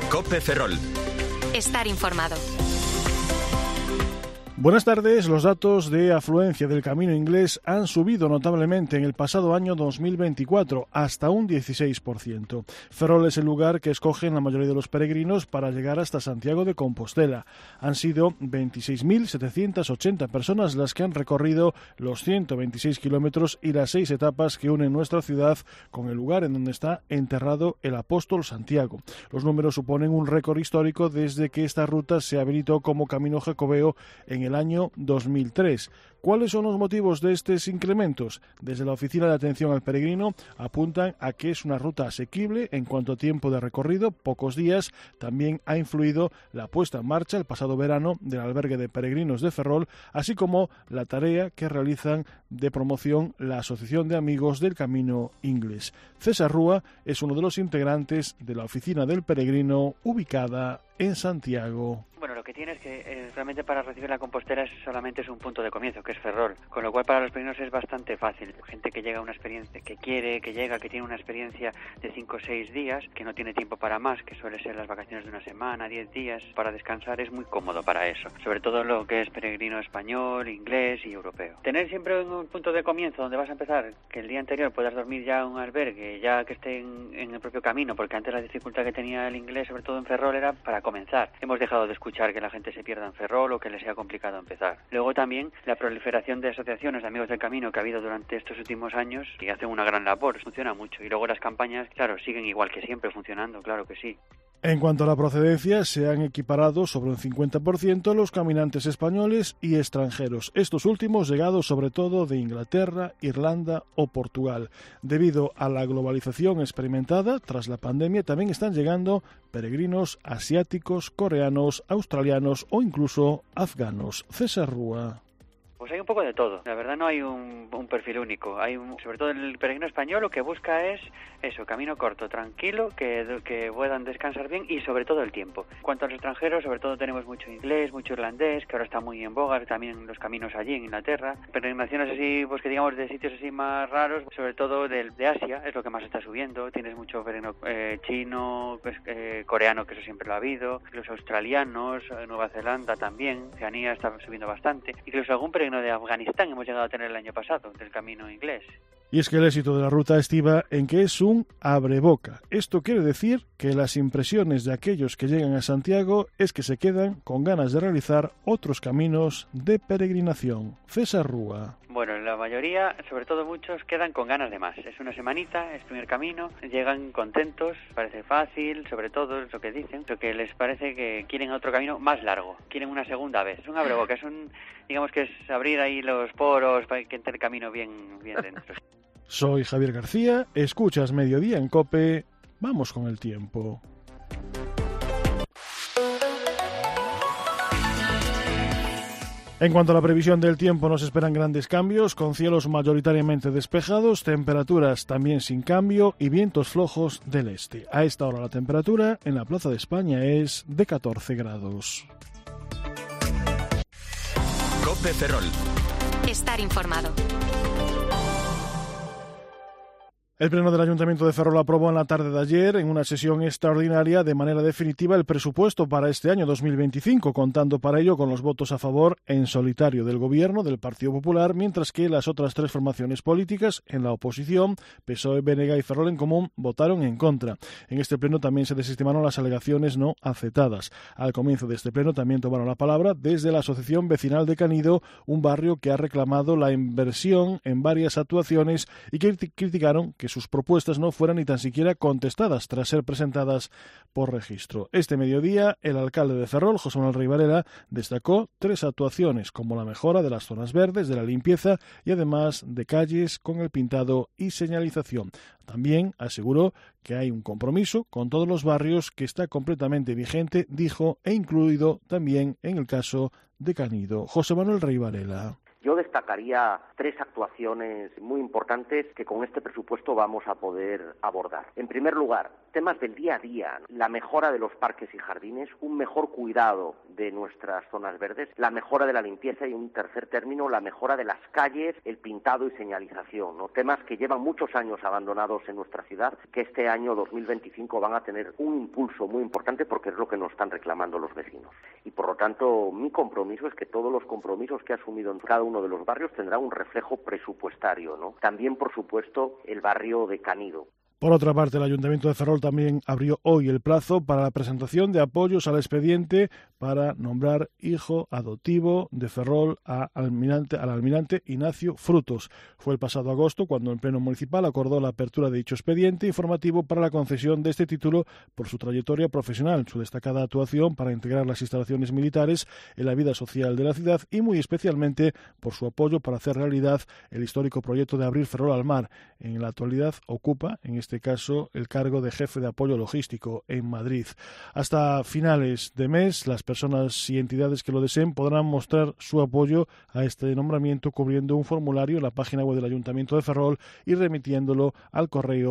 COPE Ferrol. Estar informado. Buenas tardes. Los datos de afluencia del Camino Inglés han subido notablemente en el pasado año 2024, hasta un 16%. Ferrol es el lugar que escogen la mayoría de los peregrinos para llegar hasta Santiago de Compostela. Han sido 26.780 personas las que han recorrido los 126 kilómetros y las 6 etapas que unen nuestra ciudad con el lugar en donde está enterrado el apóstol Santiago. Los números suponen un récord histórico desde que esta ruta se habilitó como camino jacobeo en el año 2003. ¿Cuáles son los motivos de estos incrementos? Desde la Oficina de Atención al Peregrino apuntan a que es una ruta asequible en cuanto a tiempo de recorrido, pocos días. También ha influido la puesta en marcha el pasado verano del albergue de peregrinos de Ferrol, así como la tarea que realizan de promoción la Asociación de Amigos del Camino Inglés. César Rúa es uno de los integrantes de la Oficina del Peregrino ubicada en Santiago. Bueno, lo que tiene es que realmente para recibir la Compostela solamente es un punto de comienzo, que es Ferrol, con lo cual para los peregrinos es bastante fácil. Gente que llega a una experiencia, que tiene una experiencia de 5 o 6 días, que no tiene tiempo para más, que suele ser las vacaciones de una semana, 10 días, para descansar es muy cómodo para eso, sobre todo lo que es peregrino español, inglés y europeo. Tener siempre un punto de comienzo donde vas a empezar, que el día anterior puedas dormir ya en un albergue, ya que esté en el propio camino, porque antes la dificultad que tenía el inglés, sobre todo en Ferrol, era para comenzar. Hemos dejado de escuchar que la gente se pierda en Ferrol o que le sea complicado empezar. Luego también la proliferación de asociaciones de amigos del camino que ha habido durante estos últimos años y hacen una gran labor, funciona mucho. Y luego las campañas, claro, siguen igual que siempre funcionando, claro que sí. En cuanto a la procedencia, se han equiparado sobre un 50% los caminantes españoles y extranjeros, estos últimos llegados sobre todo de Inglaterra, Irlanda o Portugal. Debido a la globalización experimentada tras la pandemia, también están llegando peregrinos asiáticos, coreanos, australianos o incluso afganos. César Rúa. Pues hay un poco de todo. La verdad no hay un perfil único. Sobre todo el peregrino español lo que busca es eso, camino corto, tranquilo, que puedan descansar bien y sobre todo el tiempo. En cuanto a los extranjeros, sobre todo tenemos mucho inglés, mucho irlandés, que ahora está muy en boga, también los caminos allí en Inglaterra. Peregrinaciones así, pues que digamos de sitios así más raros, sobre todo de Asia, es lo que más está subiendo. Tienes mucho peregrino chino, coreano, que eso siempre lo ha habido, los australianos, Nueva Zelanda también, Oceanía está subiendo bastante, incluso algún peregrino de Afganistán hemos llegado a tener el año pasado, del camino inglés. Y es que el éxito de la ruta estriba en que es un abreboca. Esto quiere decir que las impresiones de aquellos que llegan a Santiago es que se quedan con ganas de realizar otros caminos de peregrinación. César Rúa. Bueno, la mayoría, sobre todo muchos, quedan con ganas de más. Es una semanita, es primer camino, llegan contentos, parece fácil, sobre todo es lo que dicen, lo que les parece que quieren otro camino más largo, quieren una segunda vez. Es un abreboca, digamos que es abrir ahí los poros para que entre el camino bien dentro. Soy Javier García, escuchas Mediodía en COPE, vamos con el tiempo. En cuanto a la previsión del tiempo, nos esperan grandes cambios, con cielos mayoritariamente despejados, temperaturas también sin cambio y vientos flojos del este. A esta hora la temperatura en la Plaza de España es de 14 grados. COPE Ferrol. Estar informado. El Pleno del Ayuntamiento de Ferrol aprobó en la tarde de ayer, en una sesión extraordinaria, de manera definitiva el presupuesto para este año 2025, contando para ello con los votos a favor en solitario del Gobierno, del Partido Popular, mientras que las otras 3 formaciones políticas en la oposición, PSOE, BNG y Ferrol en Común, votaron en contra. En este Pleno también se desestimaron las alegaciones no aceptadas. Al comienzo de este Pleno también tomaron la palabra desde la Asociación Vecinal de Canido, un barrio que ha reclamado la inversión en varias actuaciones y que criticaron que sus propuestas no fueran ni tan siquiera contestadas tras ser presentadas por registro. Este mediodía, el alcalde de Ferrol, José Manuel Rey Varela, destacó 3 actuaciones, como la mejora de las zonas verdes, de la limpieza y además de calles con el pintado y señalización. También aseguró que hay un compromiso con todos los barrios que está completamente vigente, dijo, e incluido también en el caso de Canido. José Manuel Rey Varela. Yo destacaría 3 actuaciones muy importantes que con este presupuesto vamos a poder abordar. En primer lugar, temas del día a día, la mejora de los parques y jardines, un mejor cuidado de nuestras zonas verdes, la mejora de la limpieza y, en tercer término, la mejora de las calles, el pintado y señalización, ¿no? Temas que llevan muchos años abandonados en nuestra ciudad, que este año 2025 van a tener un impulso muy importante porque es lo que nos están reclamando los vecinos. Y por lo tanto, mi compromiso es que todos los compromisos que he asumido en cada uno de los barrios tendrán un reflejo presupuestario, ¿no? También, por supuesto, el barrio de Canido. Por otra parte, el Ayuntamiento de Ferrol también abrió hoy el plazo para la presentación de apoyos al expediente para nombrar hijo adoptivo de Ferrol al almirante Ignacio Frutos. Fue el pasado agosto cuando el Pleno Municipal acordó la apertura de dicho expediente informativo para la concesión de este título por su trayectoria profesional, su destacada actuación para integrar las instalaciones militares en la vida social de la ciudad y muy especialmente por su apoyo para hacer realidad el histórico proyecto de abrir Ferrol al mar. En la actualidad ocupa, en este caso, el cargo de jefe de apoyo logístico en Madrid. Hasta finales de mes, las personas y entidades que lo deseen podrán mostrar su apoyo a este nombramiento cubriendo un formulario en la página web del Ayuntamiento de Ferrol y remitiéndolo al correo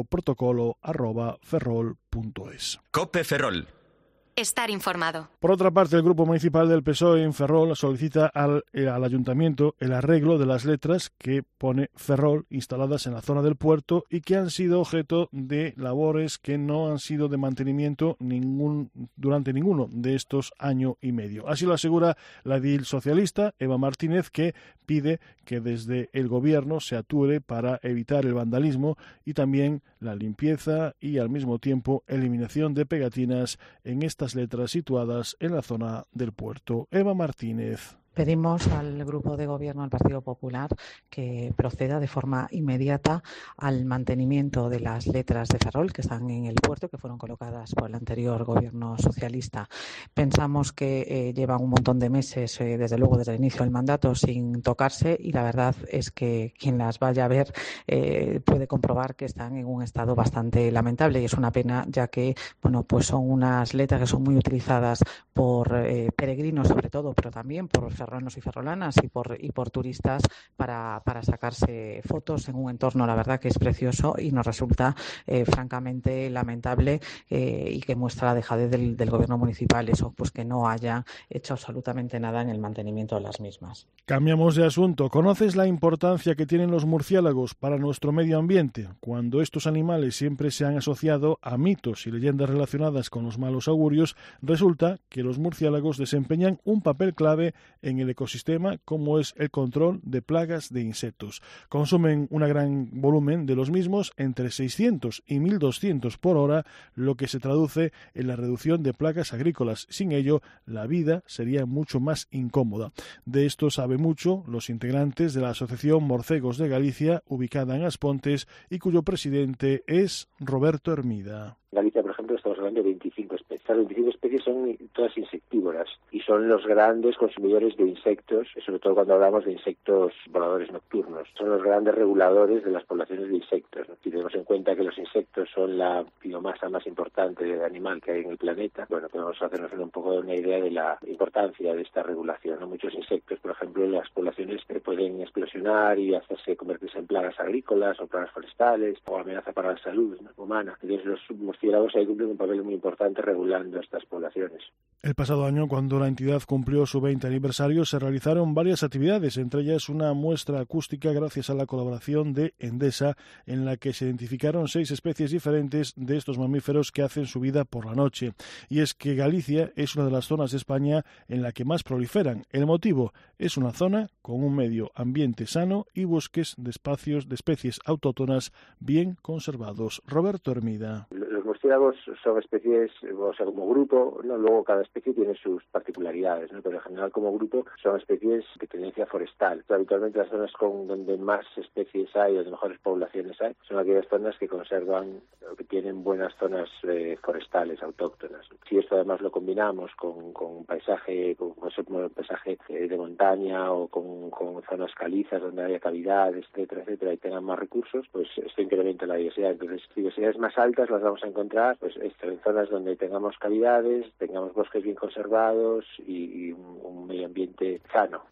protocolo@ferrol.es. COPE Ferrol. Estar informado. Por otra parte, el Grupo Municipal del PSOE en Ferrol solicita al Ayuntamiento el arreglo de las letras que pone Ferrol instaladas en la zona del puerto y que han sido objeto de labores que no han sido de mantenimiento durante ninguno de estos año y medio. Así lo asegura la edil socialista Eva Martínez, que pide que desde el Gobierno se actúe para evitar el vandalismo y también la limpieza y al mismo tiempo eliminación de pegatinas en estas letras situadas en la zona del puerto. Eva Martínez. Pedimos al Grupo de Gobierno del Partido Popular que proceda de forma inmediata al mantenimiento de las letras de Ferrol que están en el puerto, que fueron colocadas por el anterior Gobierno socialista. Pensamos que llevan un montón de meses, desde luego desde el inicio del mandato, sin tocarse y la verdad es que quien las vaya a ver puede comprobar que están en un estado bastante lamentable y es una pena, ya que pues son unas letras que son muy utilizadas por peregrinos sobre todo, pero también por ferrolanos y ferrolanas y por turistas para sacarse fotos en un entorno, la verdad, que es precioso y nos resulta francamente lamentable y que muestra la dejadez del Gobierno municipal, eso, pues que no haya hecho absolutamente nada en el mantenimiento de las mismas. Cambiamos de asunto. ¿Conoces la importancia que tienen los murciélagos para nuestro medio ambiente? Cuando estos animales siempre se han asociado a mitos y leyendas relacionadas con los malos augurios, resulta que los murciélagos desempeñan un papel clave en el ecosistema, como es el control de plagas de insectos. Consumen un gran volumen de los mismos, entre 600 y 1.200 por hora, lo que se traduce en la reducción de plagas agrícolas. Sin ello, la vida sería mucho más incómoda. De esto sabe mucho los integrantes de la Asociación Morcegos de Galicia, ubicada en Aspontes, y cuyo presidente es Roberto Hermida. En Galicia, por ejemplo, estamos hablando de 25 especies. Estas 25 especies son todas insectívoras y son los grandes consumidores de insectos, sobre todo cuando hablamos de insectos voladores nocturnos. Son los grandes reguladores de las poblaciones de insectos, ¿no? Si tenemos en cuenta que los insectos son la biomasa más importante de animal que hay en el planeta, podemos hacernos un poco una idea de la importancia de esta regulación, ¿no? Muchos insectos, por ejemplo, en las poblaciones pueden explosionar y hacerse convertirse en plagas agrícolas o plagas forestales o amenaza para la salud, ¿no?, humana. Entonces los murciélagos ahí cumplen un papel muy importante regulando estas poblaciones. El pasado año, cuando la entidad cumplió su 20 aniversario, se realizaron varias actividades, entre ellas una muestra acústica gracias a la colaboración de Endesa, en la que se identificaron 6 especies diferentes de estos mamíferos que hacen su vida por la noche. Y es que Galicia es una de las zonas de España en la que más proliferan. El motivo es una zona con un medio ambiente sano y bosques de espacios de especies autóctonas bien conservados. Roberto Hermida. Los murciélagos son especies, o sea, como grupo, ¿no? Luego cada especie tiene sus particularidades, ¿no? Pero en general como grupo son especies de tendencia forestal. Habitualmente las zonas donde más especies hay, donde mejores poblaciones hay, son aquellas zonas que conservan o que tienen buenas zonas forestales autóctonas. Si esto además lo combinamos con paisaje, con paisaje de montaña o con zonas calizas donde haya cavidades, etcétera, y tengan más recursos, pues esto incrementa la diversidad. Entonces, diversidades más altas las vamos a encontrar en zonas donde tengamos cavidades, tengamos bosques bien conservados y un medio ambiente sano.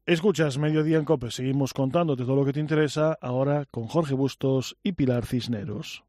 Escuchas Mediodía en COPE. Seguimos contándote todo lo que te interesa ahora con Jorge Bustos y Pilar Cisneros.